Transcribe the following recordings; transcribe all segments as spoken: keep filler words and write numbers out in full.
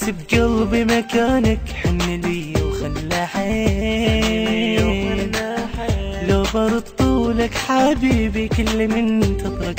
بس بقلبي مكانك حن لي وخلى حين، لو برد طولك حبيبي كل من تترك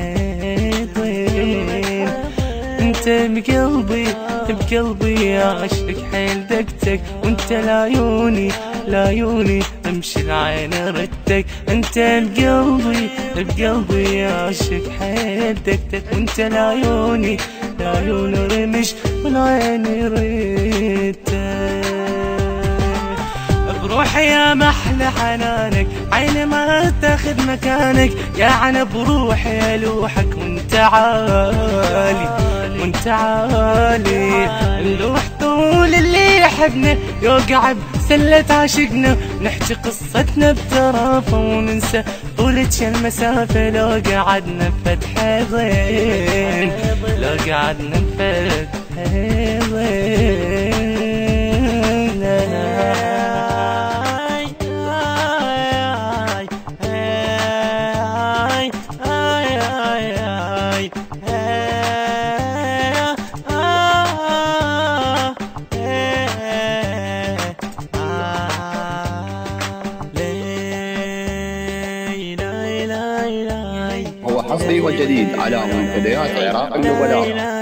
حيطين. انت بقلبي بقلبي عاشق حيل دقتك، وانت لعيوني لعيوني امشي العين ردك. انت بقلبي بقلبي عاشق حيل دقتك، وانت لعيوني لعيوني رمش والعين ردك. بروحي يا محلى حنانك، عيني ما تاخذ مكانك، يا عنا بروحي الوحك وانت عالي وانت عالي. نروح طول اللي يحبنا يوقع بسلة عشقنا، نحكي قصتنا بترافة وننسى طولة المسافة. لو قعدنا بفتح ضين، لو قعدنا بفتح ضين. هو حصري وجديد على منتديات عراق النبلاء.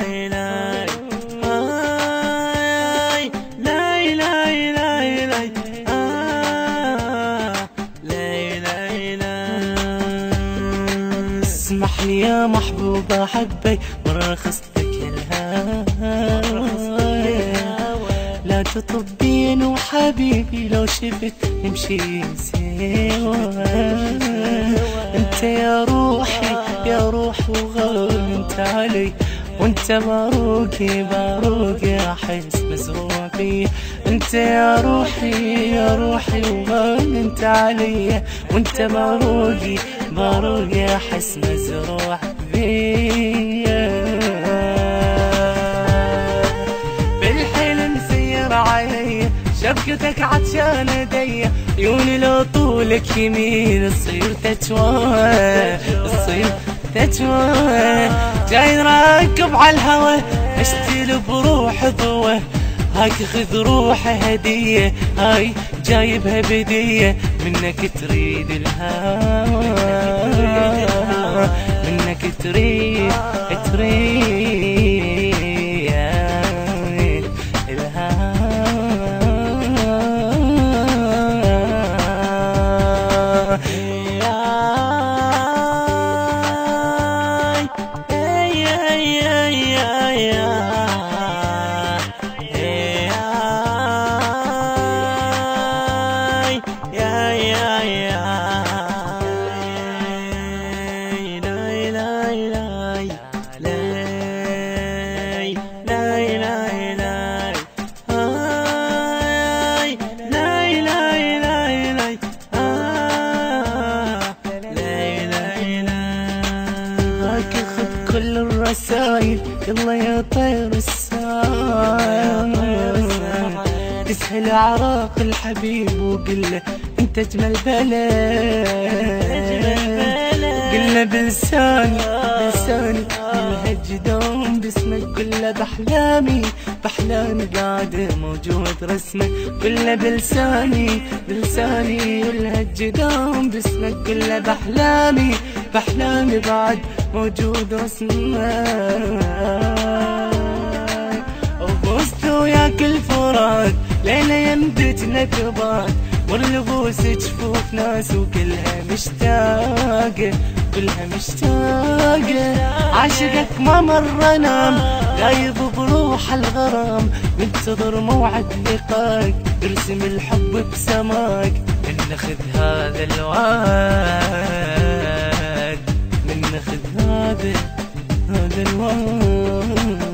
اسمح لي يا محبوبة حبي مرة خصتك الهوى، لا تطبين وحبيبي لو شفت نمشي سوا. انت يا روحي يا روح وغار انت علي، وانت باروكي باروكي احس مزروع بي. انت يا روحي يا روحي وغار انت علي، وانت باروكي باروكي احس مزروع بي. بالحلم سير علي شبكتك عطشان ايديا، عيوني لو طولك يمين تصير تتوه تصير تتوه. جاي نركب على الهوى اشتيل بروح ضوه، هاك خذ روحي هدية، هاي جايبها بدية. منك تريد الهوى، منك تريد تريد كل الرسايل. يلا يا طير السايل تسهل عراق الحبيب وقله انت اجمل بلد. قله بلساني بلساني الهج دوم باسمك، قله باحلامي باحلامي قاعد موجود رسمك. قله بلساني بلساني الهج دوم باسمك، قله باحلامي باحلامي بعد موجود رسمك. وبوست وياك الفرات ليلة يمدجنا كبات، واللبوس جفوف ناس وكلها مشتاقة كلها مشتاقة. عاشقك ما مر نام غايب بروح الغرام، منتظر موعد لقاك ارسم الحب بسماك. من ناخذ هذا الوعد من ناخذ هذا هذا الوعد.